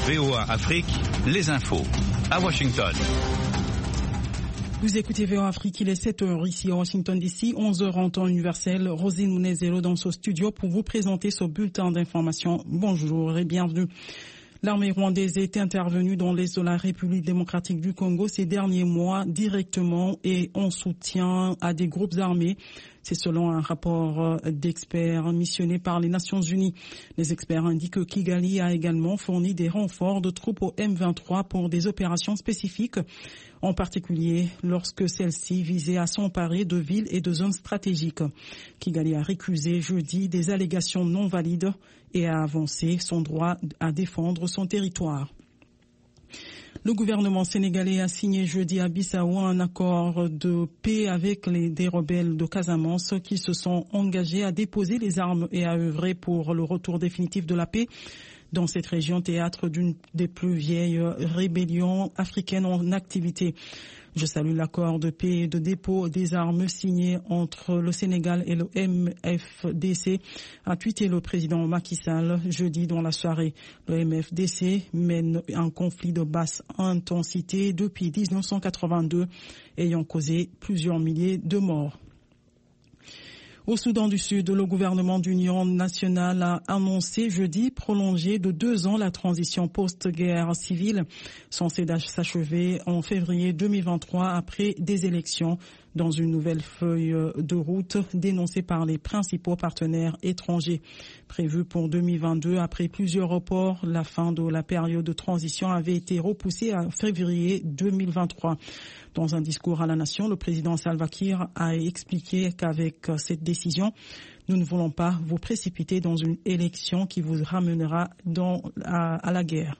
VOA Afrique, les infos. À Washington. Vous écoutez VOA Afrique, il est 7h ici à Washington DC, 11h en temps universel. Rosine Mounezelo dans ce studio pour vous présenter ce bulletin d'information. Bonjour et bienvenue. L'armée rwandaise est intervenue dans l'est de la République démocratique du Congo ces derniers mois directement et en soutien à des groupes armés. C'est selon un rapport d'experts missionnés par les Nations Unies. Les experts indiquent que Kigali a également fourni des renforts de troupes au M23 pour des opérations spécifiques, en particulier lorsque celles-ci visaient à s'emparer de villes et de zones stratégiques. Kigali a récusé jeudi des allégations non valides et a avancé son droit à défendre son territoire. Le gouvernement sénégalais a signé jeudi à Bissau un accord de paix avec des rebelles de Casamance qui se sont engagés à déposer les armes et à œuvrer pour le retour définitif de la paix dans cette région, théâtre d'une des plus vieilles rébellions africaines en activité. Je salue l'accord de paix et de dépôt des armes signé entre le Sénégal et le MFDC, a tweeté le président Macky Sall jeudi dans la soirée. Le MFDC mène un conflit de basse intensité depuis 1982, ayant causé plusieurs milliers de morts. Au Soudan du Sud, le gouvernement d'union nationale a annoncé jeudi prolonger de 2 ans la transition post-guerre civile, censée s'achever en février 2023 après des élections, dans une nouvelle feuille de route dénoncée par les principaux partenaires étrangers. Prévue pour 2022, après plusieurs reports, la fin de la période de transition avait été repoussée à février 2023. Dans un discours à la nation, le président Salva Kiir a expliqué qu'avec cette décision, nous ne voulons pas vous précipiter dans une élection qui vous ramènera à la guerre.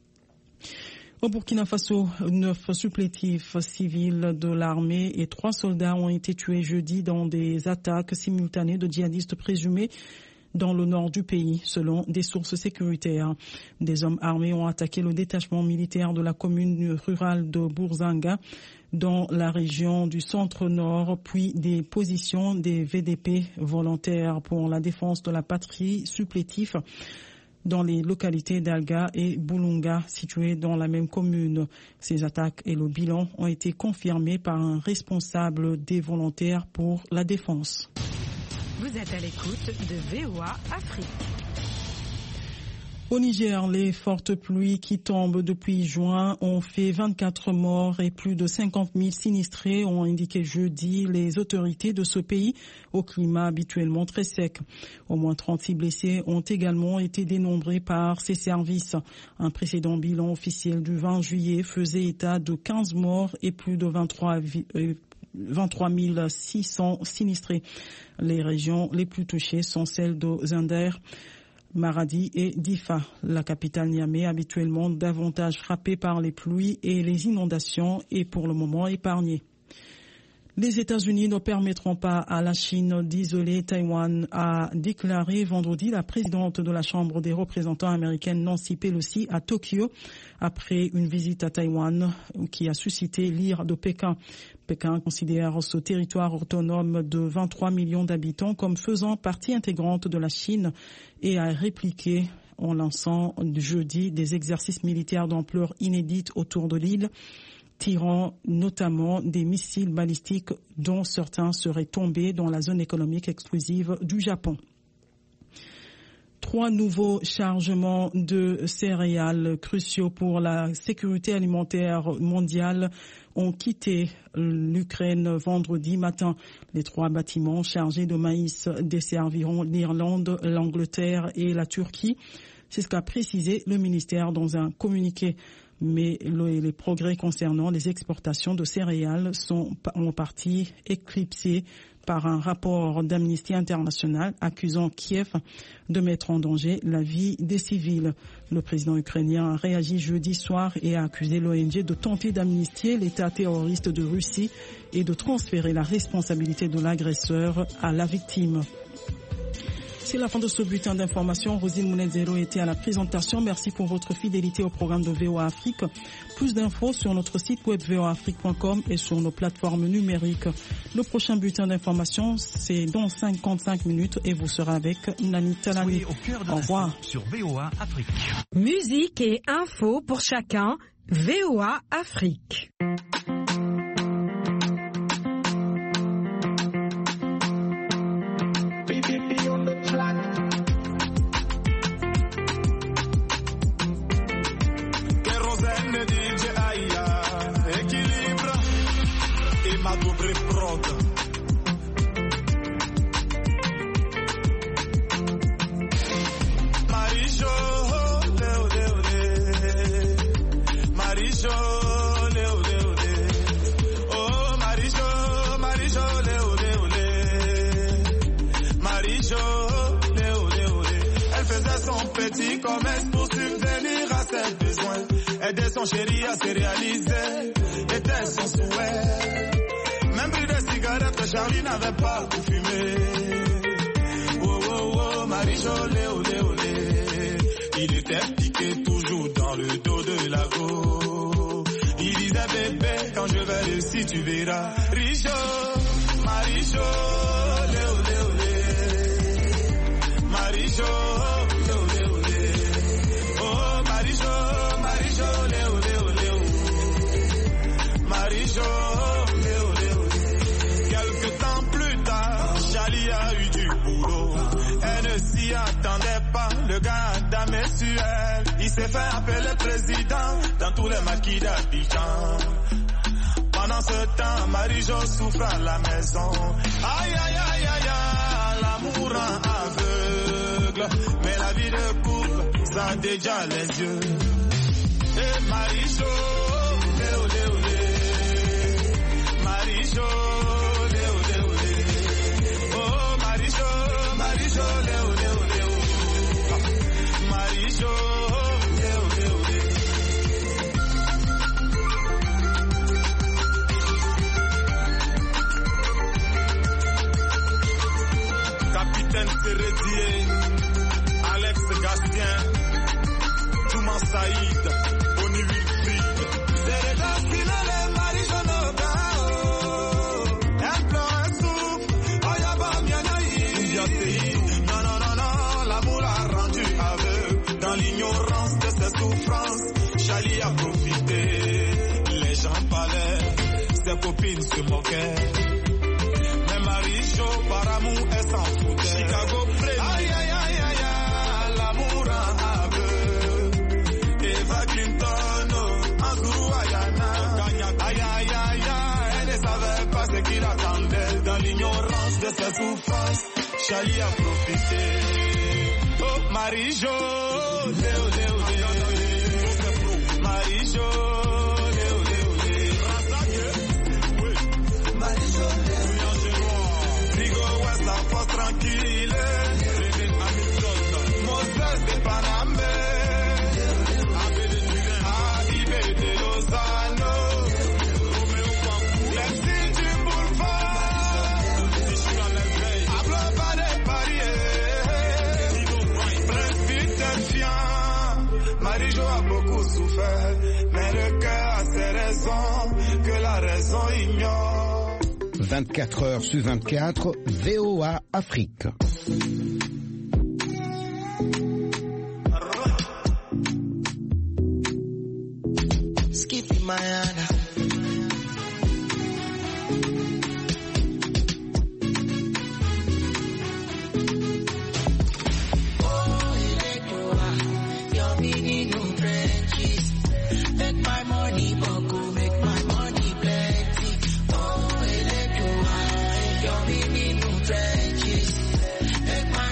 Au Burkina Faso, 9 supplétifs civils de l'armée et 3 soldats ont été tués jeudi dans des attaques simultanées de djihadistes présumés dans le nord du pays, selon des sources sécuritaires. Des hommes armés ont attaqué le détachement militaire de la commune rurale de Bourzanga, dans la région du centre-nord, puis des positions des VDP volontaires pour la défense de la patrie supplétifs dans les localités d'Alga et Boulunga, situées dans la même commune. Ces attaques et le bilan ont été confirmés par un responsable des volontaires pour la défense. Vous êtes à l'écoute de VOA Afrique. Au Niger, les fortes pluies qui tombent depuis juin ont fait 24 morts et plus de 50 000 sinistrés, ont indiqué jeudi les autorités de ce pays au climat habituellement très sec. Au moins 36 blessés ont également été dénombrés par ces services. Un précédent bilan officiel du 20 juillet faisait état de 15 morts et plus de 23 600 sinistrés. Les régions les plus touchées sont celles de Zinder, Maradi et Difa. La capitale Niamey, habituellement davantage frappée par les pluies et les inondations, est pour le moment épargnée. Les États-Unis ne permettront pas à la Chine d'isoler Taïwan, a déclaré vendredi la présidente de la Chambre des représentants américaine Nancy Pelosi à Tokyo après une visite à Taïwan qui a suscité l'ire de Pékin. Pékin considère ce territoire autonome de 23 millions d'habitants comme faisant partie intégrante de la Chine et a répliqué en lançant jeudi des exercices militaires d'ampleur inédite autour de l'île, tirant notamment des missiles balistiques dont certains seraient tombés dans la zone économique exclusive du Japon. 3 nouveaux chargements de céréales cruciaux pour la sécurité alimentaire mondiale ont quitté l'Ukraine vendredi matin. Les 3 bâtiments chargés de maïs desserviront l'Irlande, l'Angleterre et la Turquie. C'est ce qu'a précisé le ministère dans un communiqué. Mais les progrès concernant les exportations de céréales sont en partie éclipsés par un rapport d'Amnesty International accusant Kiev de mettre en danger la vie des civils. Le président ukrainien a réagi jeudi soir et a accusé l'ONG de tenter d'amnistier l'État terroriste de Russie et de transférer la responsabilité de l'agresseur à la victime. C'est la fin de ce bulletin d'information. Rosine Mounezero était à la présentation. Merci pour votre fidélité au programme de VOA Afrique. Plus d'infos sur notre site web voaafrique.com et sur nos plateformes numériques. Le prochain bulletin d'information, c'est dans 55 minutes et vous serez avec Nani Talani. Au revoir. Sur VOA Afrique. Musique et infos pour chacun. VOA Afrique. Comme elle pour subvenir à ses besoins. Aider son chéri à se réaliser était son souhait. Même pris des cigarettes, Charlie n'avait pas pour fumer. Oh oh oh, Marie-Jo, olé olé olé. Il était piqué toujours dans le dos de la go. Il disait bébé, quand je vais réussir tu verras. Richo, Marie-Jo, olé olé olé. Marie-Jo. Quelque temps plus tard, Charlie a eu du boulot. Elle ne s'y attendait pas, le gars a damé sur elle. Il s'est fait appeler président dans tous les maquis d'Abidjan. Pendant ce temps, Marie-Jo souffre à la maison. Aïe aïe aïe aïe aïe, l'amour rend aveugle. Mais la vie de couple, ça a déjà les yeux. Et Marie-Jo, olé olé olé. Marie-Jo, olé olé olé. Oh Marie-Jo, Marie-Jo, olé olé olé. Marie-Jo, olé olé olé. Capitaine Sérédier, Alex Gastien, Touman Saïd, Bonnie Wilfried. C'est les Gastien, les Marie-Jo Noga. Elle pleure, elle souffre. Oh yaba mianaï. Non, non, non, non. L'amour a rendu aveugle. Dans l'ignorance de ses souffrances, Charlie a profité. Les gens parlaient, ses copines se moquaient. Mais Marie-Jo, par amour, elle s'en foutait. Chicago Play. Aïe, aïe, aïe, aïe, aïe. L'amour rend aveugle. Eva Clinton, Anzuru Ayana. Aïe, aïe, aïe, aïe. Elle ne savait pas ce qu'il attendait. Dans l'ignorance de ses souffrances, Charlie a profité. Oh, Marie-Jo, olé, olé, olé. Marie-Jo, olé, olé, olé. Marie-Jo, olé, olé. Frigo West, la force tranquille. Moses de Panamé. AIB de Lozano. Lexi du boulevard. Hablo pas de Paris. Prince Peter Fian. Marie-Jo a beaucoup souffert, mais le cœur a ses raisons que la raison ignore. 24 heures sur 24, VOA Afrique. Skippy Mayana. Oh, Electoa, your meaning no trenches. Make my money buckle, make my money plenty. Oh, Electoa, your meaning no trenches. Make my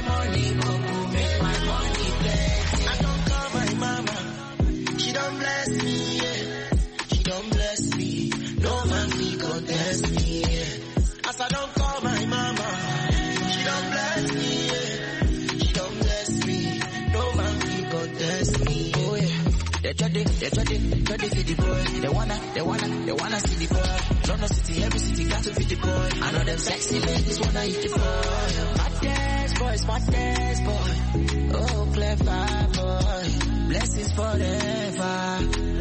They try to feed the boy. They wanna see the boy. London City, every city got to feed the boy. I know them sexy ladies wanna eat the boy. Smart boy. Oh, clever boy. Blessings forever.